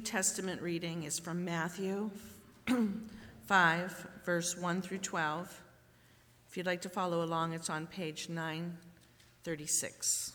Testament reading is from Matthew 5, verse 1 through 12. If you'd like to follow along, it's on page 936.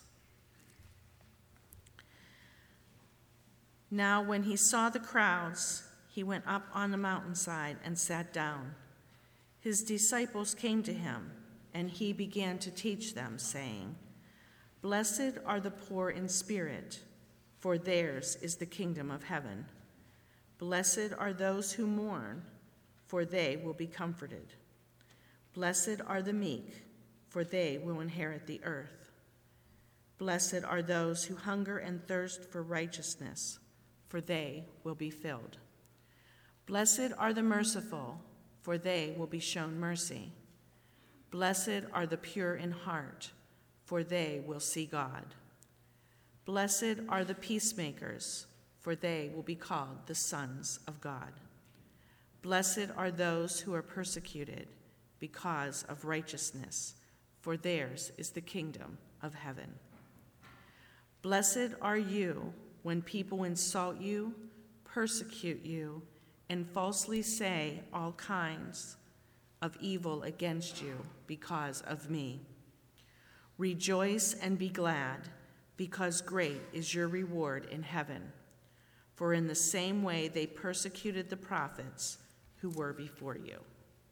Now, when he saw the crowds, he went up on the mountainside and sat down. His disciples came to him, and he began to teach them, saying, "Blessed are the poor in spirit, for theirs is the kingdom of heaven. Blessed are those who mourn, for they will be comforted. Blessed are the meek, for they will inherit the earth. Blessed are those who hunger and thirst for righteousness, for they will be filled. Blessed are the merciful, for they will be shown mercy. Blessed are the pure in heart, for they will see God. Blessed are the peacemakers, for they will be called the sons of God. Blessed are those who are persecuted because of righteousness, for theirs is the kingdom of heaven. Blessed are you when people insult you, persecute you, and falsely say all kinds of evil against you because of me. Rejoice and be glad, because great is your reward in heaven. For in the same way they persecuted the prophets who were before you."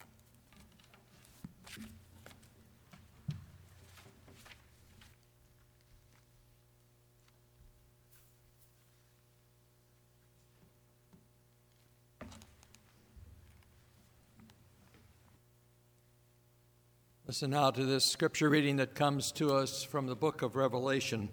Listen now to this scripture reading that comes to us from the book of Revelation.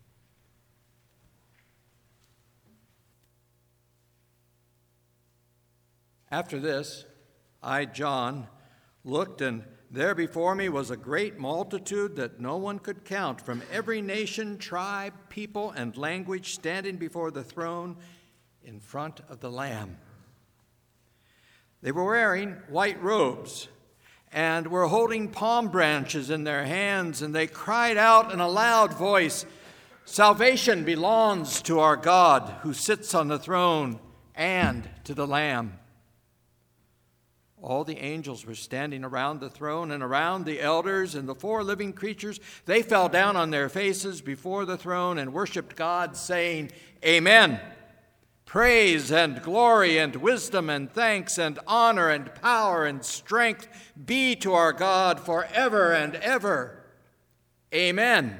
After this, I, John, looked, and there before me was a great multitude that no one could count, from every nation, tribe, people, and language, standing before the throne in front of the Lamb. They were wearing white robes and were holding palm branches in their hands, and they cried out in a loud voice, "Salvation belongs to our God who sits on the throne and to the Lamb." All the angels were standing around the throne and around the elders and the four living creatures. They fell down on their faces before the throne and worshiped God, saying, "Amen. Praise and glory and wisdom and thanks and honor and power and strength be to our God forever and ever. Amen."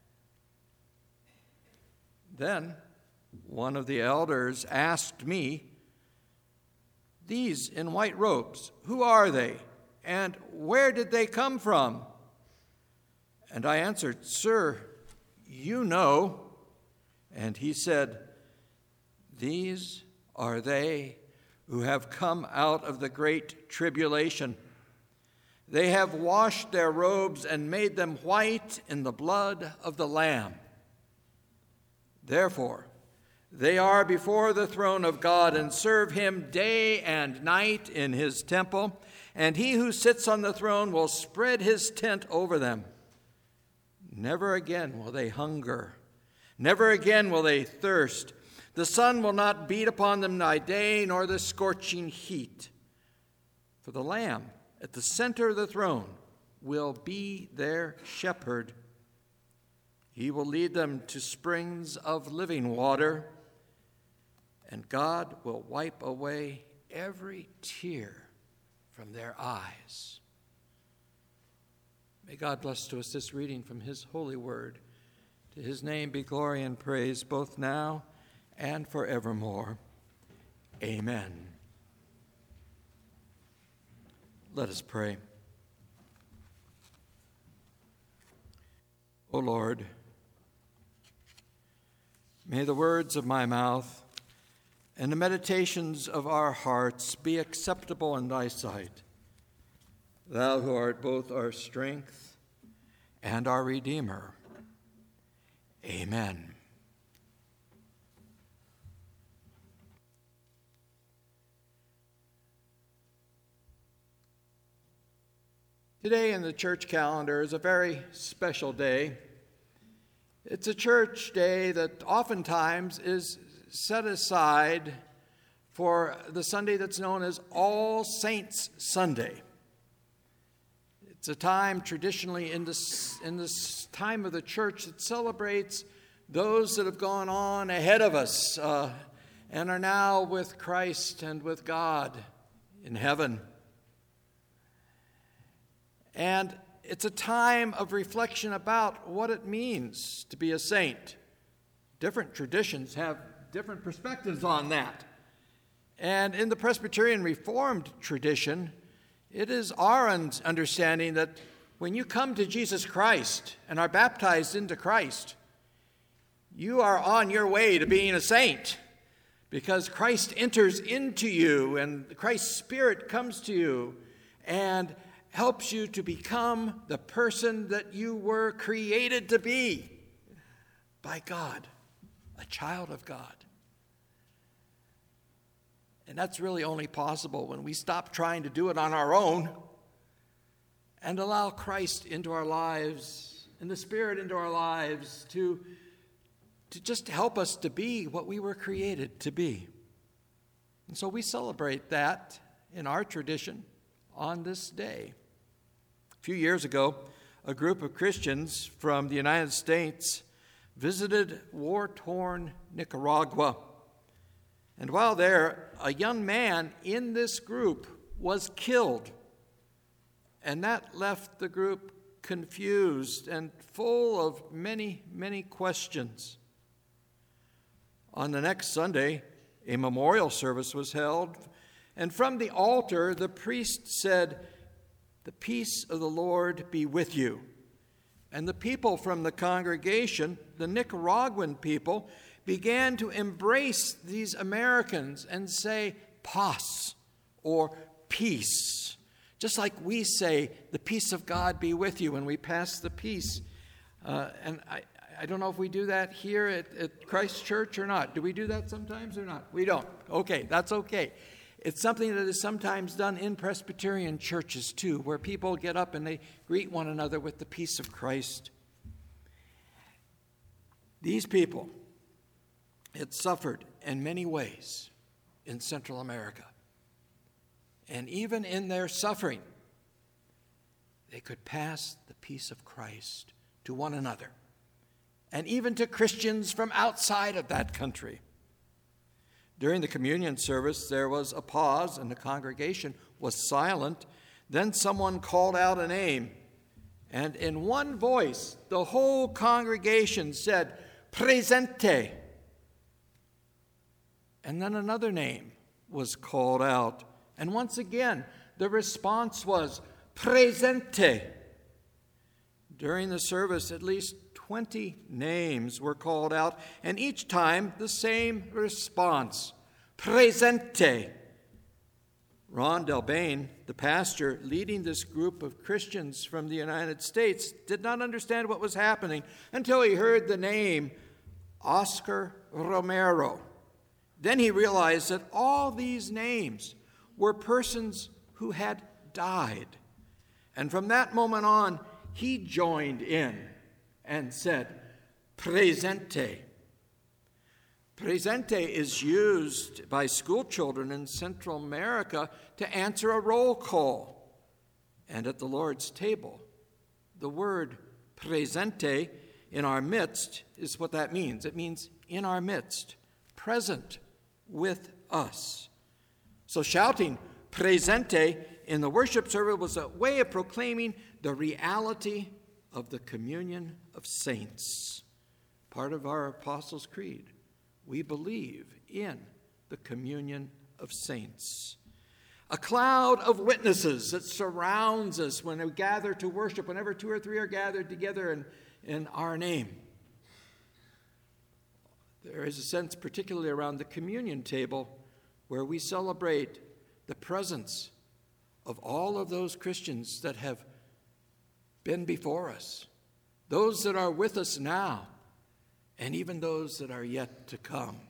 Then one of the elders asked me, "These in white robes, who are they, and where did they come from?" And I answered, "Sir, you know." And he said, "These are they who have come out of the great tribulation. They have washed their robes and made them white in the blood of the Lamb. Therefore, they are before the throne of God and serve him day and night in his temple, and he who sits on the throne will spread his tent over them. Never again will they hunger. Never again will they thirst. The sun will not beat upon them by day, nor the scorching heat. For the Lamb at the center of the throne will be their shepherd. He will lead them to springs of living water, and God will wipe away every tear from their eyes." May God bless to us this reading from his holy word. To his name be glory and praise both now and forevermore. Amen. Let us pray. O Lord, may the words of my mouth and the meditations of our hearts be acceptable in thy sight, thou who art both our strength and our Redeemer. Amen. Today in the church calendar is a very special day. It's a church day that oftentimes is set aside for the Sunday that's known as All Saints Sunday. It's a time traditionally in this time of the church that celebrates those that have gone on ahead of us and are now with Christ and with God in heaven. And it's a time of reflection about what it means to be a saint. Different traditions have different perspectives on that. And in the Presbyterian Reformed tradition, it is our understanding that when you come to Jesus Christ and are baptized into Christ, you are on your way to being a saint, because Christ enters into you and Christ's Spirit comes to you and helps you to become the person that you were created to be by God, a child of God. And that's really only possible when we stop trying to do it on our own and allow Christ into our lives and the Spirit into our lives to just help us to be what we were created to be. And so we celebrate that in our tradition on this day. A few years ago, a group of Christians from the United States visited war-torn Nicaragua. And while there, a young man in this group was killed. And that left the group confused and full of many, many questions. On the next Sunday, a memorial service was held, and from the altar, the priest said, "The peace of the Lord be with you." And the people from the congregation, the Nicaraguan people, began to embrace these Americans and say, "Paz," or peace. Just like we say, "The peace of God be with you," when we pass the peace. And I don't know if we do that here at Christ Church or not. Do we do that sometimes or not? We don't. Okay, that's okay. It's something that is sometimes done in Presbyterian churches too, where people get up and they greet one another with the peace of Christ. These people had suffered in many ways in Central America. And even in their suffering, they could pass the peace of Christ to one another, and even to Christians from outside of that country. During the communion service, there was a pause, and the congregation was silent. Then someone called out a name, and in one voice, the whole congregation said, "Presente." And then another name was called out, and once again, the response was, "Presente." During the service, at least 20 names were called out, and each time the same response, "Presente." Ron Delbane, the pastor leading this group of Christians from the United States, did not understand what was happening until he heard the name Oscar Romero. Then he realized that all these names were persons who had died. And from that moment on, he joined in and said, "Presente." Presente is used by school children in Central America to answer a roll call. And at the Lord's table, the word presente, in our midst, is what that means. It means in our midst, present with us. So shouting presente in the worship service was a way of proclaiming the reality of the communion of saints. Part of our Apostles' Creed. We believe in the communion of saints. A cloud of witnesses that surrounds us when we gather to worship, whenever 2 or 3 are gathered together in our name. There is a sense, particularly around the communion table, where we celebrate the presence of all of those Christians that have been before us, those that are with us now, and even those that are yet to come.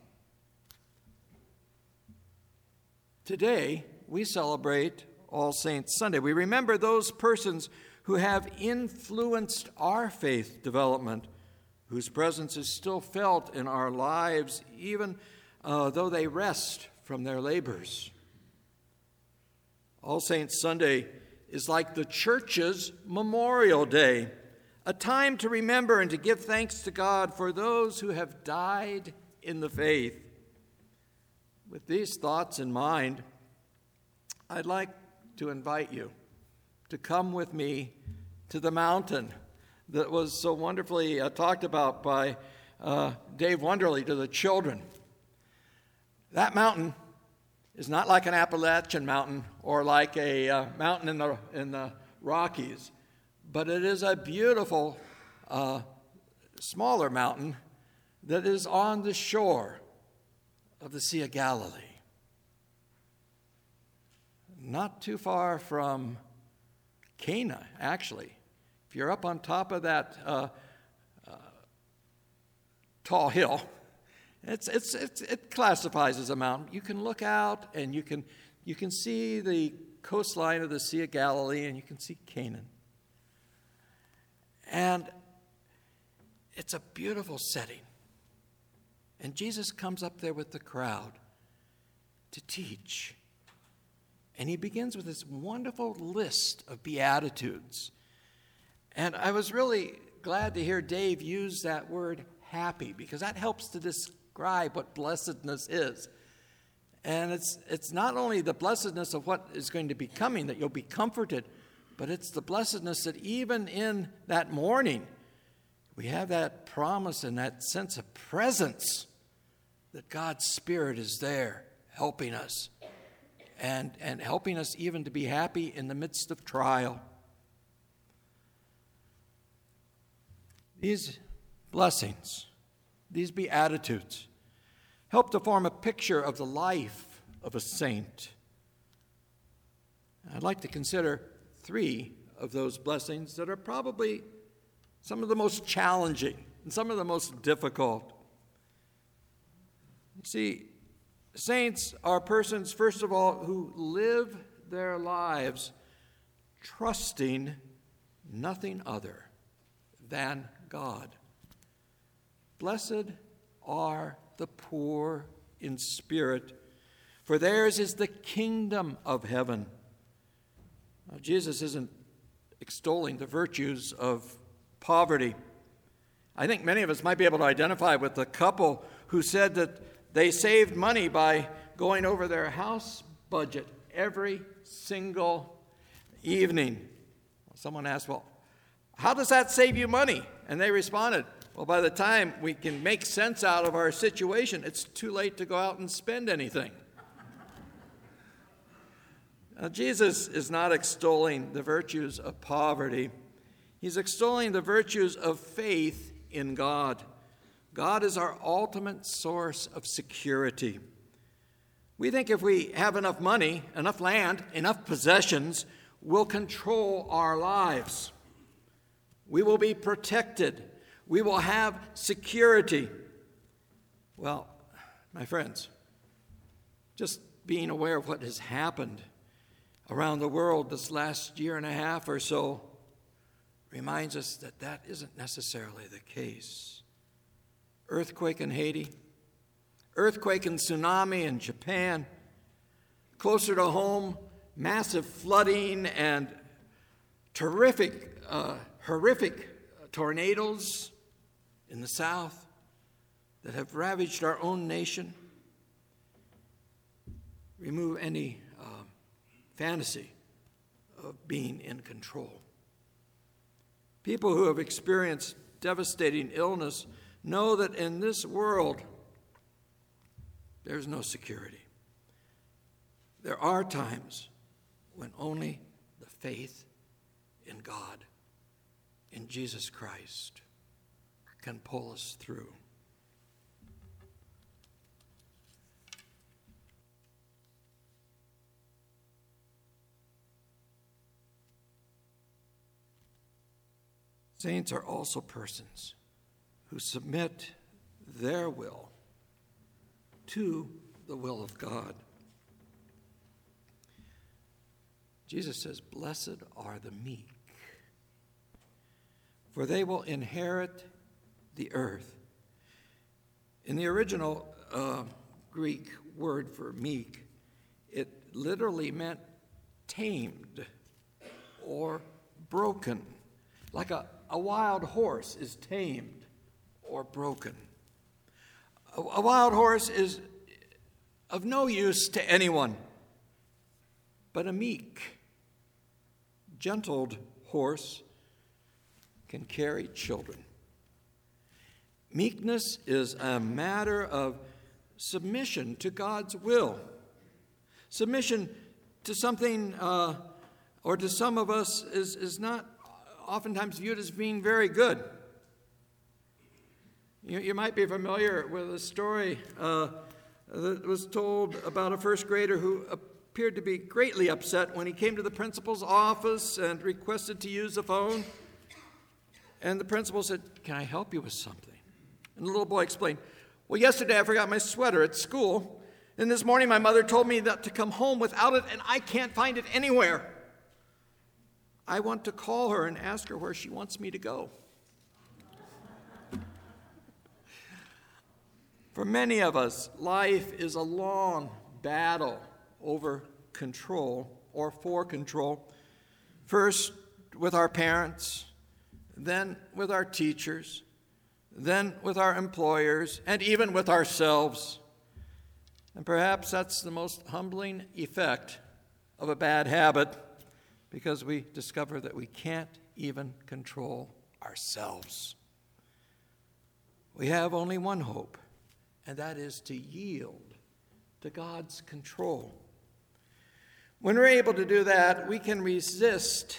Today, we celebrate All Saints Sunday. We remember those persons who have influenced our faith development, whose presence is still felt in our lives, even though they rest from their labors. All Saints Sunday is like the church's Memorial Day, a time to remember and to give thanks to God for those who have died in the faith. With these thoughts in mind, I'd like to invite you to come with me to the mountain that was so wonderfully talked about by Dave Wonderly to the children. That mountain is not like an Appalachian mountain or like a mountain in the Rockies, but it is a beautiful, smaller mountain that is on the shore of the Sea of Galilee. Not too far from Cana, actually. If you're up on top of that tall hill, it classifies as a mountain. You can look out and you can see the coastline of the Sea of Galilee and you can see Canaan. And it's a beautiful setting. And Jesus comes up there with the crowd to teach. And he begins with this wonderful list of Beatitudes. And I was really glad to hear Dave use that word happy, because that helps to describe what blessedness is. And it's not only the blessedness of what is going to be coming, that you'll be comforted, but it's the blessedness that even in that morning, we have that promise and that sense of presence that God's Spirit is there helping us and helping us even to be happy in the midst of trial. These blessings, these Beatitudes, help to form a picture of the life of a saint. I'd like to consider 3 of those blessings that are probably some of the most challenging and some of the most difficult. You see, saints are persons, first of all, who live their lives trusting nothing other than God. Blessed are the poor in spirit, for theirs is the kingdom of heaven. Now, Jesus isn't extolling the virtues of poverty. I think many of us might be able to identify with the couple who said that they saved money by going over their house budget every single evening. Someone asked, well, how does that save you money? And they responded, well, by the time we can make sense out of our situation, it's too late to go out and spend anything. Now, Jesus is not extolling the virtues of poverty. He's extolling the virtues of faith in God. God is our ultimate source of security. We think if we have enough money, enough land, enough possessions, we'll control our lives. We will be protected. We will have security. Well, my friends, just being aware of what has happened around the world this last year and a half or so reminds us that that isn't necessarily the case. Earthquake in Haiti, earthquake and tsunami in Japan, closer to home, massive flooding and horrific tornadoes in the south that have ravaged our own nation. Remove any fantasy of being in control. People who have experienced devastating illness know that in this world there's no security. There are times when only the faith in God, in Jesus Christ, can pull us through. Saints are also persons who submit their will to the will of God. Jesus says, "Blessed are the meek, for they will inherit the earth." In the original Greek word for meek, it literally meant tamed or broken, like a wild horse is tamed or broken. A wild horse is of no use to anyone, but a meek, gentled horse can carry children. Meekness is a matter of submission to God's will. Submission to something, or to some of us, is not oftentimes viewed as being very good. You might be familiar with a story that was told about a first grader who appeared to be greatly upset when he came to the principal's office and requested to use the phone. And the principal said, "Can I help you with something?" And the little boy explained, "Well, yesterday I forgot my sweater at school, and this morning my mother told me not to come home without it, and I can't find it anywhere. I want to call her and ask her where she wants me to go." For many of us, life is a long battle over control or for control. First with our parents, then with our teachers, then with our employers, and even with ourselves. And perhaps that's the most humbling effect of a bad habit, because we discover that we can't even control ourselves. We have only one hope, and that is to yield to God's control. When we're able to do that, we can rest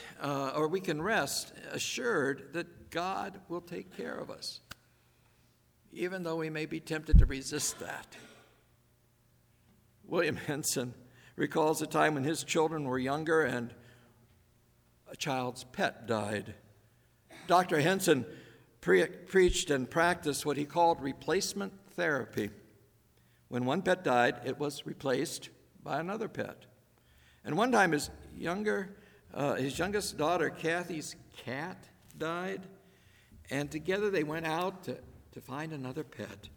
assured that God will take care of us, even though we may be tempted to resist that. William Henson recalls a time when his children were younger and a child's pet died. Dr. Henson preached and practiced what he called replacement therapy. When one pet died, it was replaced by another pet. And one time his youngest daughter, Kathy's cat, died, and together they went out to find another pet.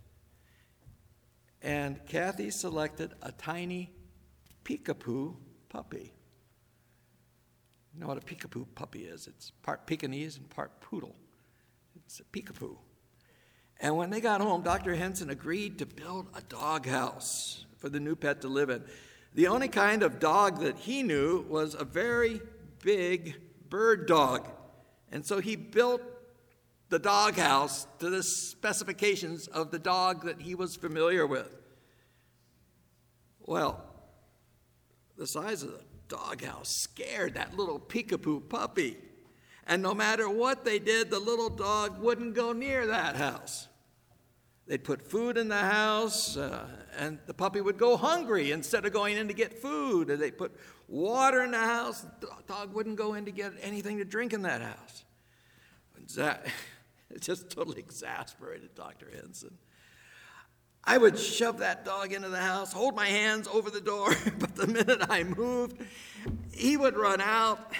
And Kathy selected a tiny peekapoo puppy. You know what a peekapoo puppy is? It's part Pekingese and part poodle. It's a peekapoo. And when they got home, Dr. Henson agreed to build a doghouse for the new pet to live in. The only kind of dog that he knew was a very big bird dog. And so he built the doghouse to the specifications of the dog that he was familiar with. Well, the size of the doghouse scared that little peekapoo puppy. And no matter what they did, the little dog wouldn't go near that house. They'd put food in the house, and the puppy would go hungry instead of going in to get food. And they'd put water in the house. The dog wouldn't go in to get anything to drink in that house. It just totally exasperated Dr. Henson. I would shove that dog into the house, hold my hands over the door, but the minute I moved, he would run out.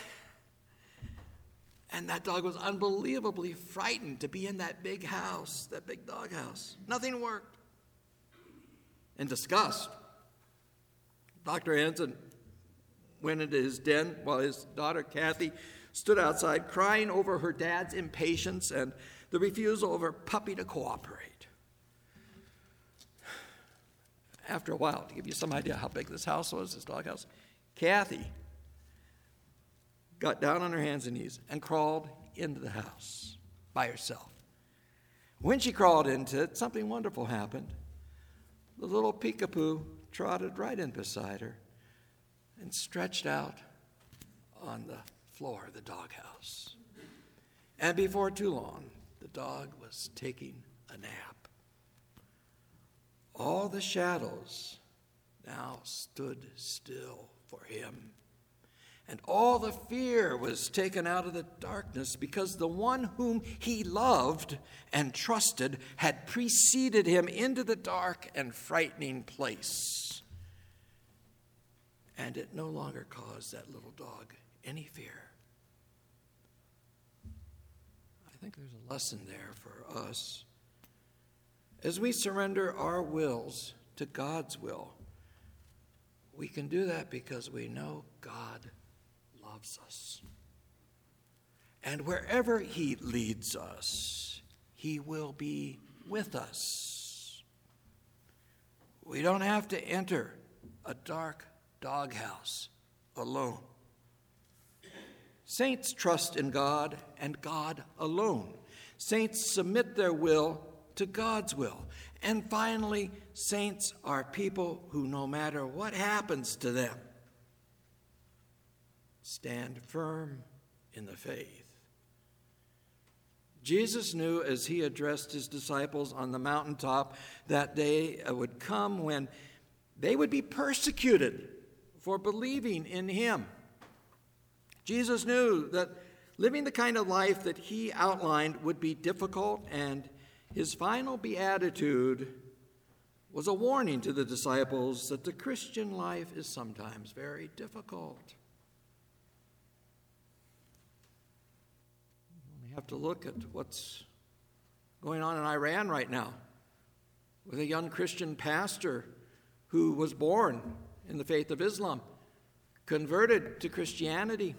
And that dog was unbelievably frightened to be in that big house, that big doghouse. Nothing worked. In disgust, Dr. Henson went into his den while his daughter Kathy stood outside crying over her dad's impatience and the refusal of her puppy to cooperate. After a while, to give you some idea how big this house was, this doghouse, Kathy got down on her hands and knees and crawled into the house by herself. When she crawled into it, something wonderful happened. The little peekapoo trotted right in beside her and stretched out on the floor of the doghouse. And before too long, the dog was taking a nap. All the shadows now stood still for him. And all the fear was taken out of the darkness, because the one whom he loved and trusted had preceded him into the dark and frightening place. And it no longer caused that little dog any fear. I think there's a lesson there for us. As we surrender our wills to God's will. We can do that because we know God loves us. And wherever he leads us, he will be with us. We don't have to enter a dark doghouse alone. Saints trust in God and God alone. Saints submit their will to God's will. And finally, saints are people who, no matter what happens to them, stand firm in the faith. Jesus knew as he addressed his disciples on the mountaintop that day would come when they would be persecuted for believing in him. Jesus knew that living the kind of life that he outlined would be difficult, and his final beatitude was a warning to the disciples that the Christian life is sometimes very difficult. You have to look at what's going on in Iran right now with a young Christian pastor who was born in the faith of Islam, converted to Christianity,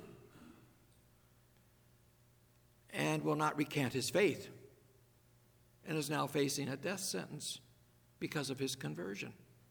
and will not recant his faith, and is now facing a death sentence because of his conversion.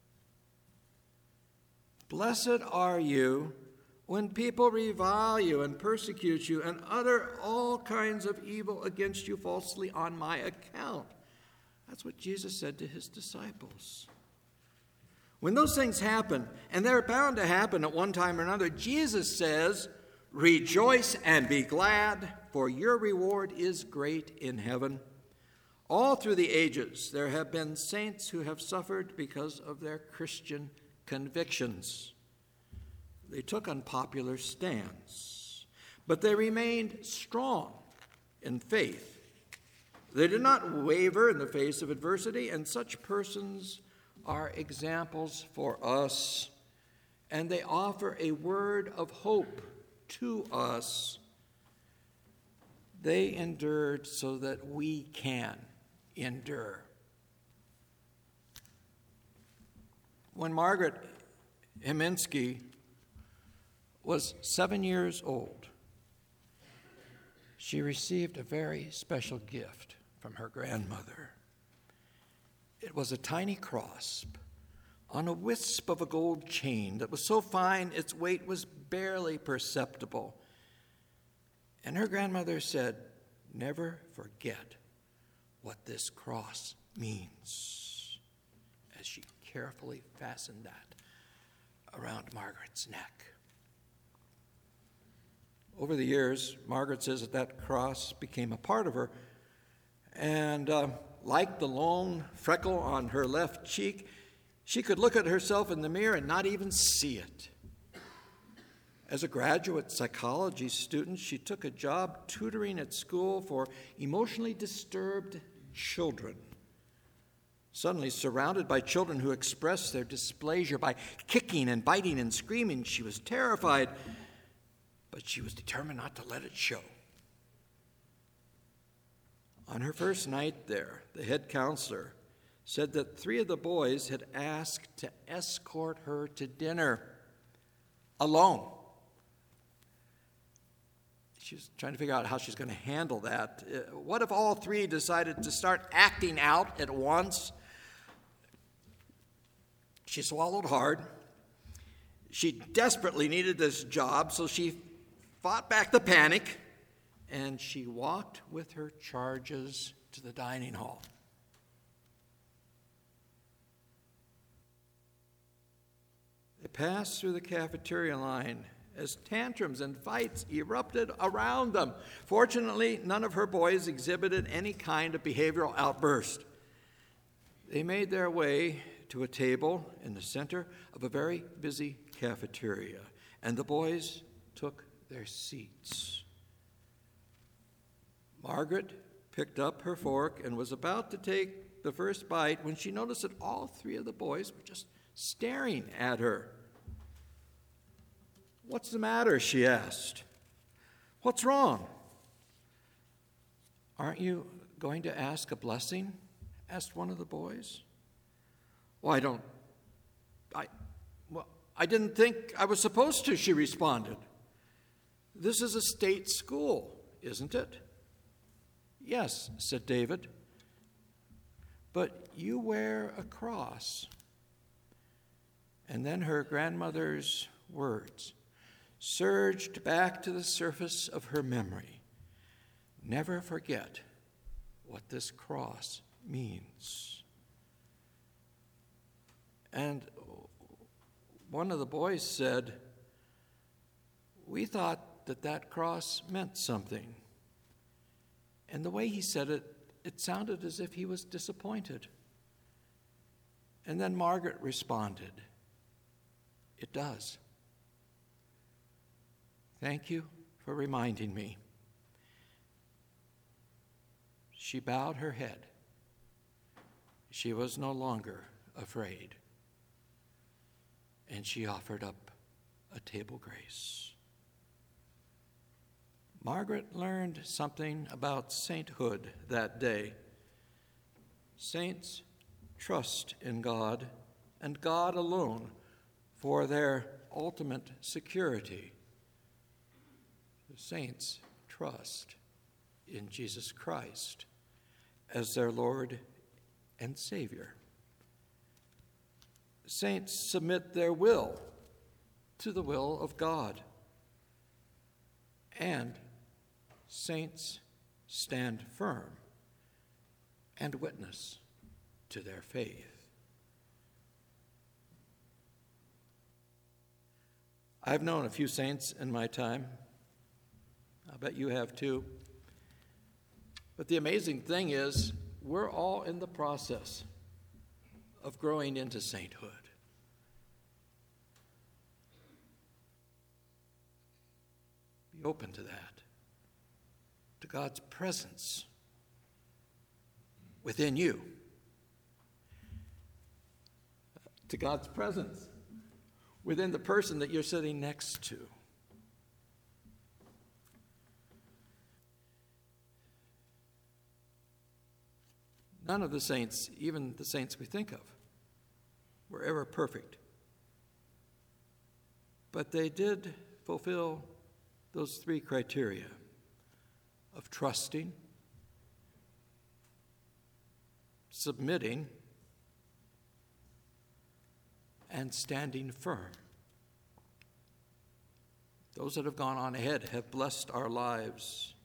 Blessed are you when people revile you and persecute you and utter all kinds of evil against you falsely on my account. That's what Jesus said to his disciples. When those things happen, and they're bound to happen at one time or another, Jesus says, rejoice and be glad, for your reward is great in heaven. All through the ages, there have been saints who have suffered because of their Christian convictions. They took unpopular stands, but they remained strong in faith. They did not waver in the face of adversity, and such persons are examples for us, and they offer a word of hope to us. They endured so that we can endure. When Margaret Heminsky was 7 years old, she received a very special gift from her grandmother. It was a tiny cross on a wisp of a gold chain that was so fine its weight was barely perceptible. And her grandmother said, never forget what this cross means, as she carefully fastened that around Margaret's neck. Over the years, Margaret says that cross became a part of her, and like the lone freckle on her left cheek, she could look at herself in the mirror and not even see it. As a graduate psychology student, she took a job tutoring at school for emotionally disturbed children. Suddenly surrounded by children who expressed their displeasure by kicking and biting and screaming, she was terrified, but she was determined not to let it show. On her first night there, the head counselor said that 3 of the boys had asked to escort her to dinner alone. She was trying to figure out how she's going to handle that. What if all 3 decided to start acting out at once? She swallowed hard. She desperately needed this job, so she fought back the panic, and she walked with her charges to the dining hall. They passed through the cafeteria line as tantrums and fights erupted around them. Fortunately, none of her boys exhibited any kind of behavioral outburst. They made their way to a table in the center of a very busy cafeteria, and the boys took their seats. Margaret picked up her fork and was about to take the first bite when she noticed that all 3 of the boys were just staring at her. "What's the matter?" she asked. "What's wrong?" "Aren't you going to ask a blessing?" asked one of the boys. "Well, I don't I didn't think I was supposed to, she responded. This is a state school, isn't it? Yes, said David. But you wear a cross. And then her grandmother's words surged back to the surface of her memory. Never forget what this cross means. And one of the boys said, we thought that cross meant something. And the way he said it, it sounded as if he was disappointed. And then Margaret responded, it does. Thank you for reminding me. She bowed her head. She was no longer afraid. And she offered up a table grace. Margaret learned something about sainthood that day. Saints trust in God and God alone for their ultimate security. The saints trust in Jesus Christ as their Lord and Savior. Saints submit their will to the will of God. And saints stand firm and witness to their faith. I've known a few saints in my time. I bet you have too. But the amazing thing is, we're all in the process of growing into sainthood. Be open to that, to God's presence within you, to God's presence within the person that you're sitting next to. None of the saints, even the saints we think of, were ever perfect. But they did fulfill those three criteria of trusting, submitting, and standing firm. Those that have gone on ahead have blessed our lives.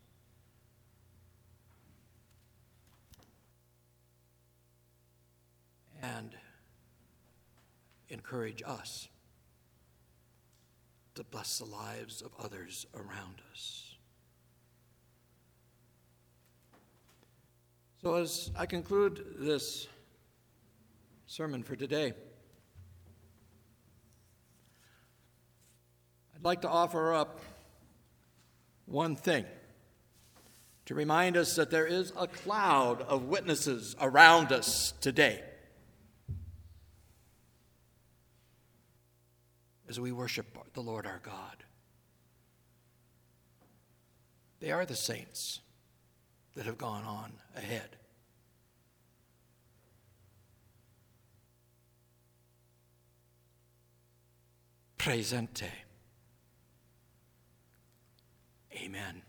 And encourage us to bless the lives of others around us. So as I conclude this sermon for today, I'd like to offer up one thing to remind us that there is a cloud of witnesses around us today as we worship the Lord our God. They are the saints that have gone on ahead. Presente. Amen.